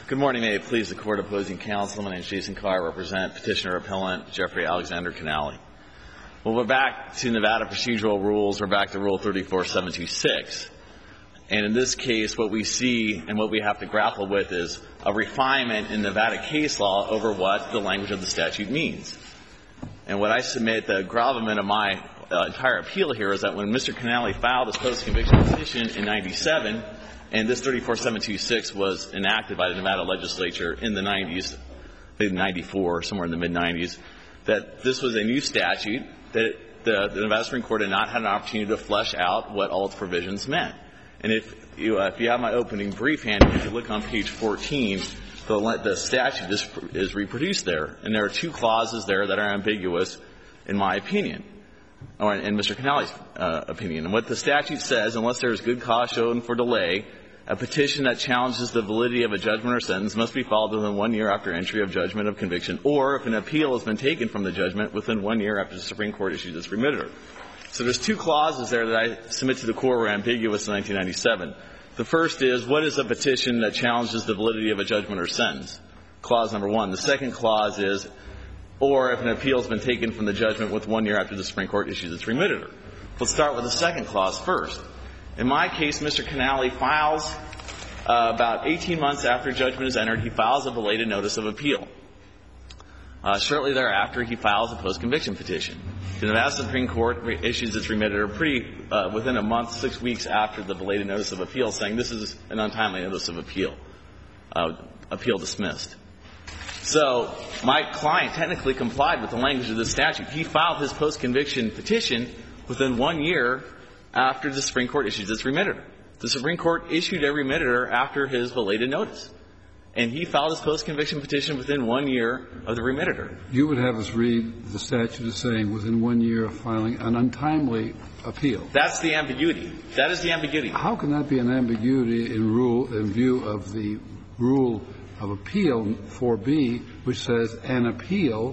Good morning. May it please the Court opposing counsel. My name is Jason Carr. I represent Petitioner-Appellant Jeffrey Alexander Canale. Well, we're back to Nevada procedural rules. We're back to Rule 34726. And in this case, what we see and what we have to grapple with is a refinement in Nevada case law over what the language of the statute means. And what I submit, the gravamen of my entire appeal here is that when Mr. Canale filed his post-conviction petition in 97, and this 34726 was enacted by the Nevada legislature in the 90s, I think 94, somewhere in the mid-90s, that this was a new statute, that the Nevada Supreme Court had not had an opportunity to flesh out what all its provisions meant. And if you have my opening brief handy, if you look on page 14, the statute is reproduced there. And there are two clauses there that are ambiguous, in my opinion, or in Mr. Canale's opinion. And what the statute says, unless there is good cause shown for delay, a petition that challenges the validity of a judgment or sentence must be filed within 1 year after entry of judgment of conviction, or if an appeal has been taken from the judgment within 1 year after the Supreme Court issues its remitter. So there's two clauses there that I submit to the Court were ambiguous in 1997. The first is, what is a petition that challenges the validity of a judgment or sentence? Clause number 1. The second clause is, or if an appeal has been taken from the judgment with 1 year after the Supreme Court issues its remitter. Let's start with the second clause first. In my case, Mr. Canale files, about 18 months after judgment is entered, he files a belated notice of appeal. Shortly thereafter, he files a post-conviction petition. The Nevada Supreme Court issues its remitter within a month, 6 weeks after the belated notice of appeal, saying this is an untimely notice of appeal, appeal dismissed. So my client technically complied with the language of the statute. He filed his post-conviction petition within 1 year after the Supreme Court issues its remitter. The Supreme Court issued a remitter after his belated notice. And he filed his post-conviction petition within 1 year of the remitter. You would have us read the statute as saying within 1 year of filing an untimely appeal. That's the ambiguity. That is the ambiguity. How can that be an ambiguity in view of the rule of appeal 4B, which says an appeal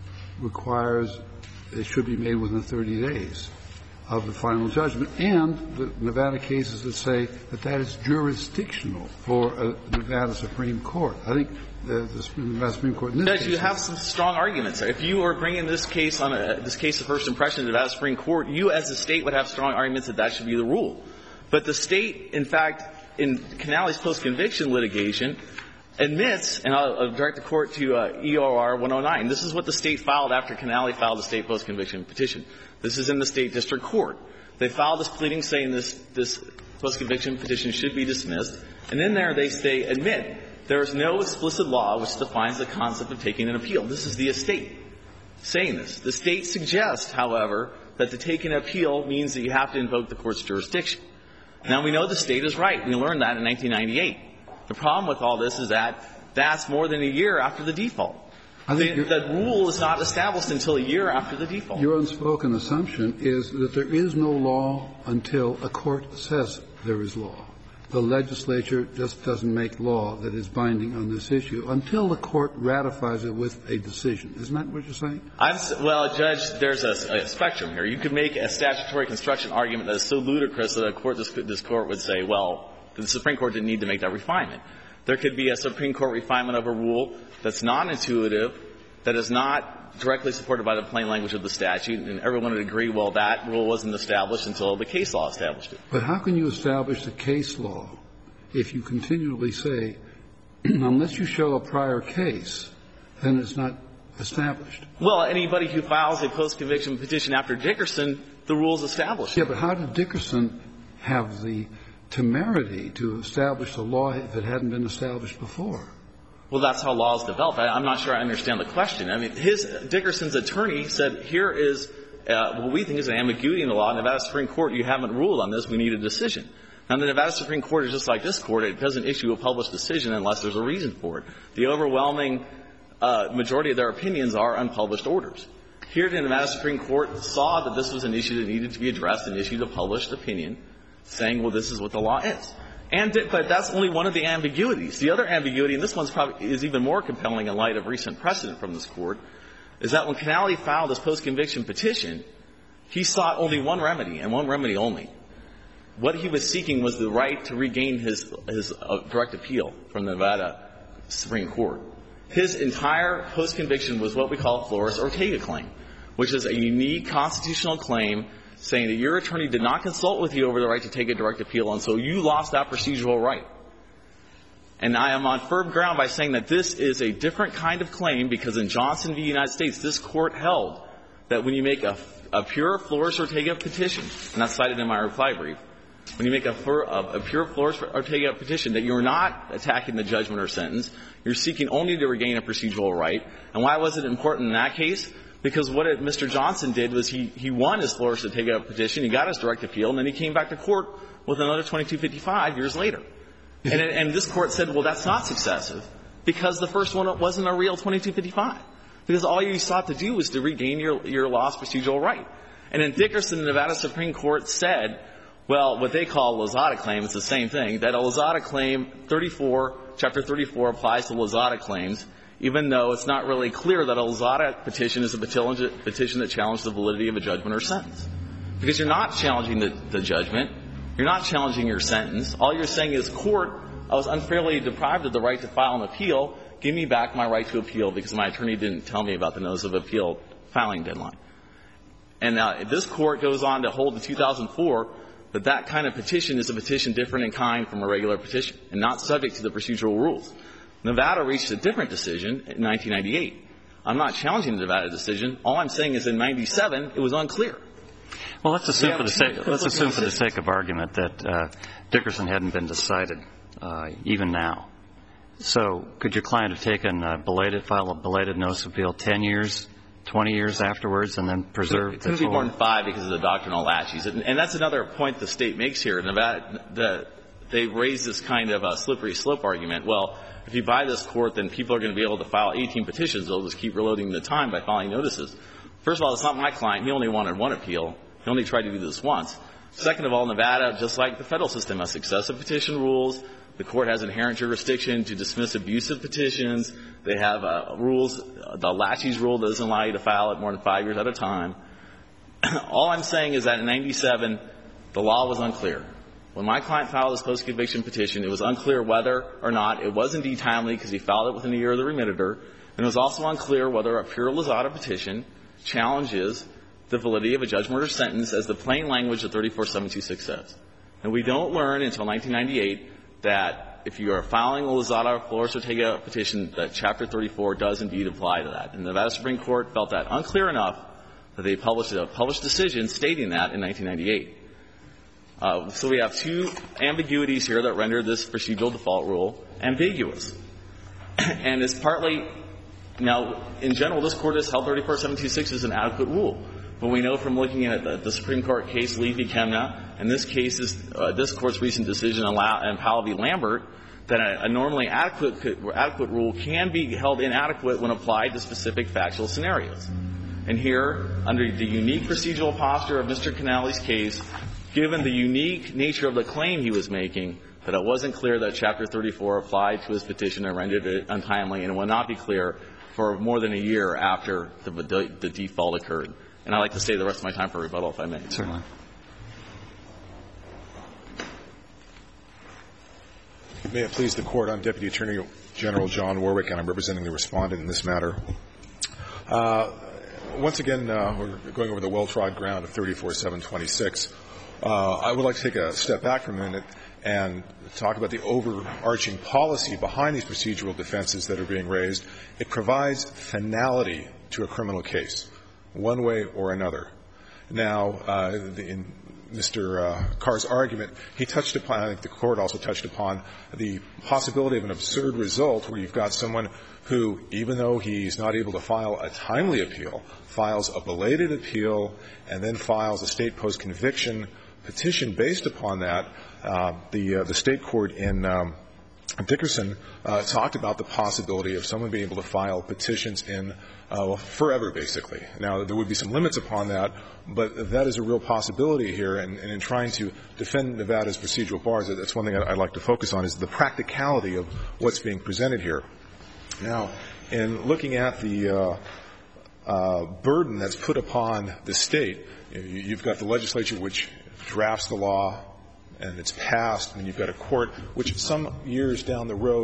requires it should be made within 30 days of the final judgment, and the Nevada cases that say that that is jurisdictional for a Nevada Supreme Court? I think the Nevada Supreme Court in this case. You have some strong arguments there. If you were bringing this case on this case of first impression to the Nevada Supreme Court, you as a State would have strong arguments that that should be the rule. But the State, in fact, in Canale's post-conviction litigation, admits, and I'll direct the Court to EOR 109. This is what the State filed after Canale filed the State post-conviction petition. This is in the State district court. They filed this pleading saying this post-conviction petition should be dismissed. And in there they say, admit, there is no explicit law which defines the concept of taking an appeal. This is the estate saying this. The State suggests, however, that to take an appeal means that you have to invoke the Court's jurisdiction. Now, we know the State is right. We learned that in 1998. The problem with all this is that that's more than a year after the default. The rule is not established until a year after the default. Your unspoken assumption is that there is no law until a court says there is law. The legislature just doesn't make law that is binding on this issue until the court ratifies it with a decision. Isn't that what you're saying? Well, Judge, there's a spectrum here. You could make a statutory construction argument that is so ludicrous that a court, this Court would say, well, the Supreme Court didn't need to make that refinement. There could be a Supreme Court refinement of a rule that's non-intuitive, that is not directly supported by the plain language of the statute, and everyone would agree, well, that rule wasn't established until the case law established it. But how can you establish the case law if you continually say, unless you show a prior case, then it's not established? Well, anybody who files a post-conviction petition after Dickerson, the rule is established. Yeah, but how did Dickerson have the temerity to establish a law if it hadn't been established before? Well, that's how laws develop. I'm not sure I understand the question. I mean, Dickerson's attorney said, here is what we think is an ambiguity in the law. Nevada Supreme Court, you haven't ruled on this. We need a decision. Now, the Nevada Supreme Court is just like this Court. It doesn't issue a published decision unless there's a reason for it. The overwhelming majority of their opinions are unpublished orders. Here, the Nevada Supreme Court saw that this was an issue that needed to be addressed and issued a published opinion saying, well, this is what the law is. But that's only one of the ambiguities. The other ambiguity, and this one's probably is even more compelling in light of recent precedent from this Court, is that when Canale filed his post-conviction petition, he sought only one remedy, and one remedy only. What he was seeking was the right to regain his direct appeal from the Nevada Supreme Court. His entire post-conviction was what we call a Flores-Ortega claim, which is a unique constitutional claim saying that your attorney did not consult with you over the right to take a direct appeal, and so you lost that procedural right. And I am on firm ground by saying that this is a different kind of claim because in Johnson v. United States, this Court held that when you make a pure Flores-Ortega petition, and that's cited in my reply brief, when you make a pure Flores-Ortega petition, that you're not attacking the judgment or sentence, you're seeking only to regain a procedural right. And why was it important in that case? Because what Mr. Johnson did was he won his Flores-Ortega petition, he got his direct appeal, and then he came back to court with another 2255 years later. And this Court said, well, that's not successive because the first one wasn't a real 2255. Because all you sought to do was to regain your lost procedural right. And in Dickerson, the Nevada Supreme Court said, well, what they call a Lozada claim, it's the same thing, that a Lozada claim, Chapter 34 applies to Lozada claims, even though it's not really clear that a Lozada petition is a petition that challenged the validity of a judgment or sentence. Because you're not challenging the judgment. You're not challenging your sentence. All you're saying is, court, I was unfairly deprived of the right to file an appeal. Give me back my right to appeal because my attorney didn't tell me about the notice of appeal filing deadline. And now this Court goes on to hold in 2004 that that kind of petition is a petition different in kind from a regular petition and not subject to the procedural rules. Nevada reached a different decision in 1998. I'm not challenging the Nevada decision. All I'm saying is in 97, it was unclear. Well, let's assume for the sake of argument that Dickerson hadn't been decided even now. So could your client have taken file a belated notice of appeal 10 years, 20 years afterwards, and then preserved it? It couldn't be more than 5 because of the doctrinal laches. And that's another point the State makes here. Nevada, they raise this kind of a slippery slope argument. Well, if you buy this court, then people are going to be able to file 18 petitions. They'll just keep reloading the time by filing notices. First of all, it's not my client. He only wanted one appeal. He only tried to do this once. Second of all, Nevada, just like the Federal system, has successive petition rules. The Court has inherent jurisdiction to dismiss abusive petitions. They have rules. The laches rule doesn't allow you to file it more than 5 years at a time. All I'm saying is that in 97, the law was unclear. When my client filed his post-conviction petition, it was unclear whether or not it was indeed timely because he filed it within a year of the remitter. And it was also unclear whether a pure Lozada petition challenges the validity of a judgment or sentence as the plain language of 34726 says. And we don't learn until 1998 that if you are filing a Lozada or Flores-Ortega petition, that Chapter 34 does indeed apply to that. And the Nevada Supreme Court felt that unclear enough that they published a published decision stating that in 1998. So we have two ambiguities here that render this procedural default rule ambiguous. And it's partly, now, in general, this Court has held 34726 as an adequate rule. But we know from looking at the Supreme Court case Lee v. Kemna, and this case is this Court's recent decision in Powell v. Lambert, that a normally adequate rule can be held inadequate when applied to specific factual scenarios. And here, under the unique procedural posture of Mr. Canale's case, given the unique nature of the claim he was making, that it wasn't clear that Chapter 34 applied to his petition and rendered it untimely, and it would not be clear for more than a year after the default occurred. And I'd like to save the rest of my time for rebuttal, if I may. Certainly. May it please the Court, I'm Deputy Attorney General John Warwick, and I'm representing the Respondent in this matter. Once again, we're going over the well-trod ground of 34726. I would like to take a step back for a minute and talk about the overarching policy behind these procedural defenses that are being raised. It provides finality to a criminal case, one way or another. Now, in Mr. Carr's argument, he touched upon, I think the Court also touched upon, the possibility of an absurd result where you've got someone who, even though he's not able to file a timely appeal, files a belated appeal and then files a state post-conviction petition based upon that. The state court in Dickerson talked about the possibility of someone being able to file petitions in forever, basically. Now, there would be some limits upon that, but that is a real possibility here. And in trying to defend Nevada's procedural bars, that's one thing I'd like to focus on, is the practicality of what's being presented here. Now, in looking at the burden that's put upon the state, you've got the legislature which drafts the law and it's passed, and you've got a court which some years down the road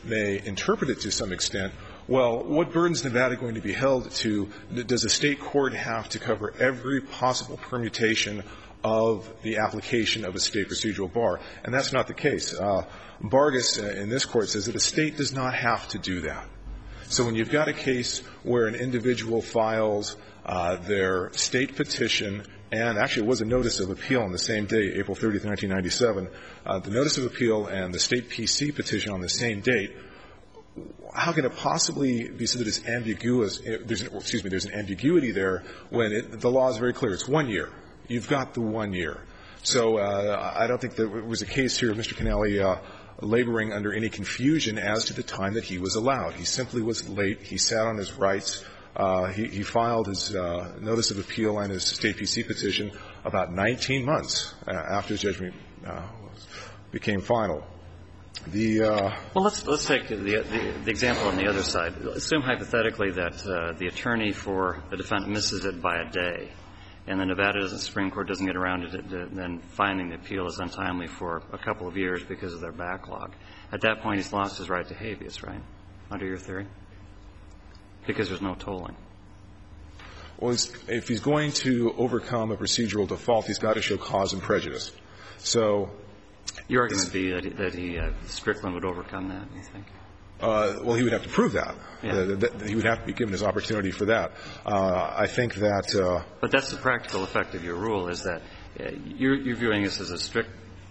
may interpret it to some extent, well, what burden is Nevada going to be held to? Does a state court have to cover every possible permutation of the application of a state procedural bar? And that's not the case. Vargas in this court says that a state does not have to do that. So when you've got a case where an individual files their state petition, and actually it was a notice of appeal on the same day, April 30th, 1997, the notice of appeal and the state PC petition on the same date, how can it possibly be so that it's ambiguous? There's an ambiguity there when the law is very clear. It's 1 year. You've got the 1 year. So I don't think there was a case here of Mr. Canale laboring under any confusion as to the time that he was allowed. He simply was late. He sat on his rights. He filed his notice of appeal and his state PC petition about 19 months after his judgment became final. Well, let's take the example on the other side. Assume hypothetically that the attorney for the defendant misses it by a day, and the Nevada Supreme Court doesn't get around to it, then finding the appeal is untimely for a couple of years because of their backlog. At that point, he's lost his right to habeas, right, under your theory? Because there's no tolling. Well, if he's going to overcome a procedural default, he's got to show cause and prejudice. So your argument would be that Strickland would overcome that, you think? Well, he would have to prove that. Yeah. That he would have to be given his opportunity for that. I think that But that's the practical effect of your rule, is that you're viewing this as a strict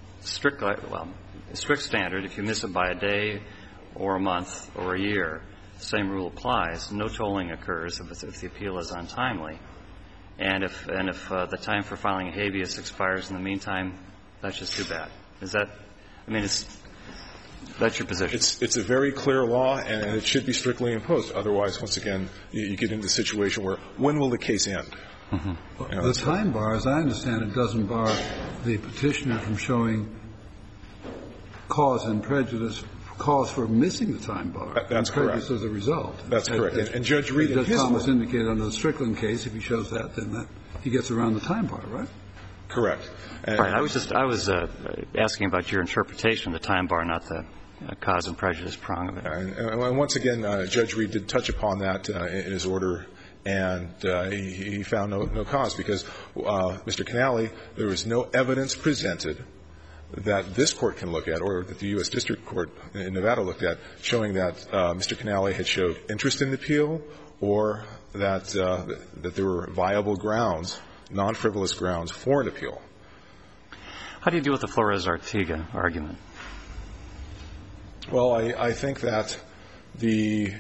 standard. If you miss it by a day or a month or a year, the same rule applies. No tolling occurs if the appeal is untimely. And if the time for filing a habeas expires in the meantime, that's just too bad. Is that – I mean, that's your position. It's a very clear law, and it should be strictly imposed. Otherwise, once again, you get into a situation where when will the case end? Mm-hmm. The time bar, as I understand it, doesn't bar the petitioner from showing cause and prejudice, cause for missing the time bar. That's and correct. Prejudice as a result. That's correct. And Judge Reed, Judge Thomas indicated under the Strickland case, if he shows that, then he gets around the time bar, right? Correct. Right. I was asking about your interpretation of the time bar, not the cause and prejudice prong of it. And once again, Judge Reed did touch upon that in his order, and he found no cause because Mr. Canale, there was no evidence presented that this Court can look at or that the U.S. District Court in Nevada looked at showing that Mr. Canale had showed interest in the appeal or that there were viable grounds, non-frivolous grounds for an appeal. How do you deal with the Flores-Artiga argument? Well, I think that the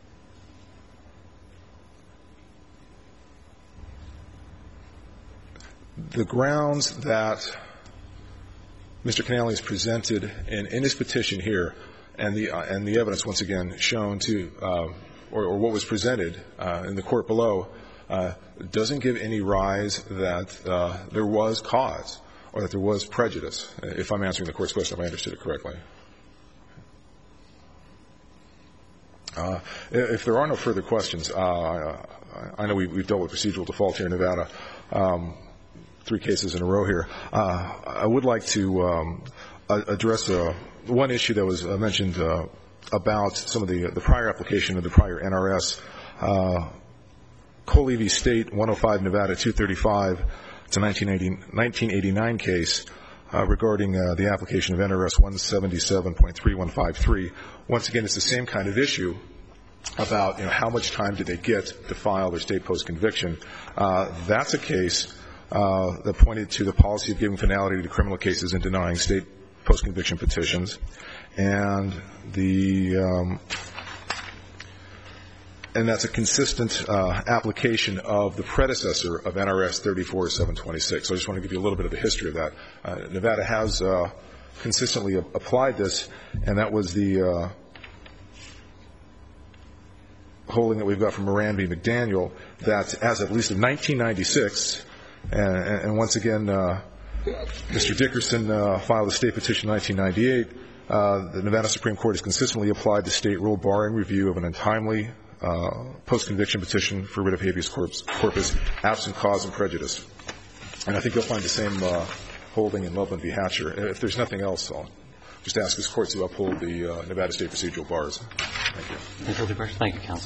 grounds that Mr. Canale has presented in his petition here and the evidence, once again, shown to or what was presented in the court below doesn't give any rise that there was cause or that there was prejudice, if I'm answering the Court's question, if I understood it correctly. If there are no further questions, I know we've dealt with procedural default here in Nevada, 3 cases in a row here. I would like to address one issue that was mentioned about some of the prior application of the prior NRS. Coley v. State, 105 Nevada 235. It's a 1989 case regarding the application of NRS 177.3153. Once again, it's the same kind of issue about, how much time did they get to file their state post-conviction. That's a case that pointed to the policy of giving finality to criminal cases and denying state post-conviction petitions. And and that's a consistent application of the predecessor of NRS 34726. So I just want to give you a little bit of the history of that. Nevada has consistently applied this, and that was the holding that we've got from Moran v. McDaniel, that as of at least of 1996, and once again, Mr. Dickerson filed a state petition in 1998. The Nevada Supreme Court has consistently applied the state rule barring review of an untimely post-conviction petition for writ of habeas corpus, absent cause and prejudice. And I think you'll find the same holding in Loveland v. Hatcher. If there's nothing else, I'll just ask this Court to uphold the Nevada State procedural bars. Thank you. Any further questions? Thank you, counsel.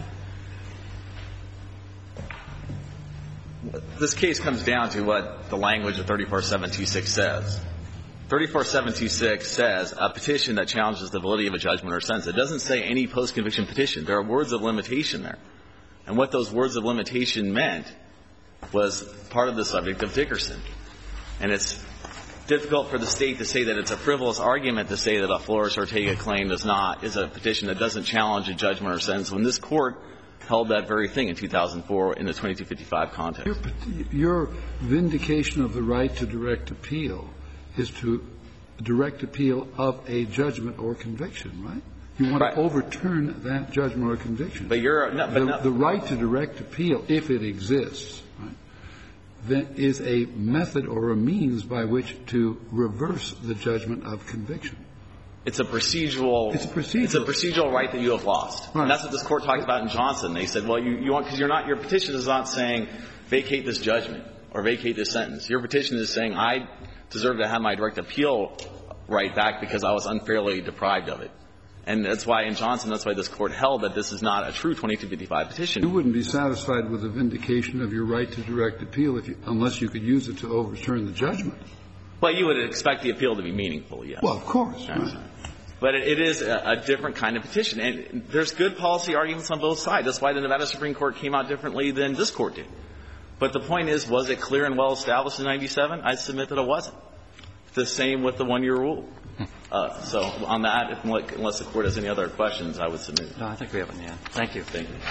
This case comes down to what the language of 34726 says. 34726 says a petition that challenges the validity of a judgment or sentence. It doesn't say any post-conviction petition. There are words of limitation there. And what those words of limitation meant was part of the subject of Dickerson. And it's difficult for the State to say that it's a frivolous argument to say that a Flores-Ortega claim is a petition that doesn't challenge a judgment or sentence when this Court held that very thing in 2004 in the 2255 context. Your vindication of the right to direct appeal is to direct appeal of a judgment or conviction, right? You want to overturn that judgment or conviction. But the right to direct appeal, if it exists, right, then is a method or a means by which to reverse the judgment of conviction. It's a procedural right that you have lost. Right. And that's what this Court talked about in Johnson. They said, well, you want, because your petition is not saying vacate this judgment or vacate this sentence. Your petition is saying I deserve to have my direct appeal right back because I was unfairly deprived of it. And that's why in Johnson, that's why this Court held that this is not a true 2255 petition. You wouldn't be satisfied with the vindication of your right to direct appeal unless you could use it to overturn the judgment. Well, you would expect the appeal to be meaningful, yes. Well, of course. Right. But it is a different kind of petition. And there's good policy arguments on both sides. That's why the Nevada Supreme Court came out differently than this Court did. But the point is, was it clear and well established in 97? I submit that it wasn't. The same with the one-year rule. So on that, unless the Court has any other questions, I would submit. No, I think we have it, yeah. Thank you. Thank you.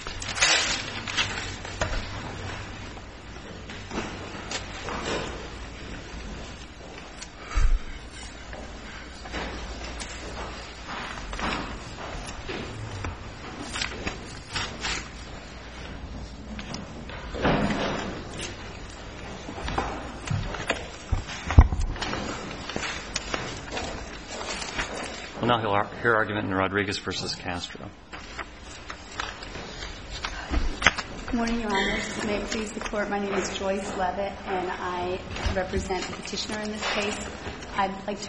We'll now hear argument in Rodriguez v. Castro. Good morning, Your Honors. May it please the Court, my name is Joyce Levitt, and I represent the petitioner in this case. I'd like to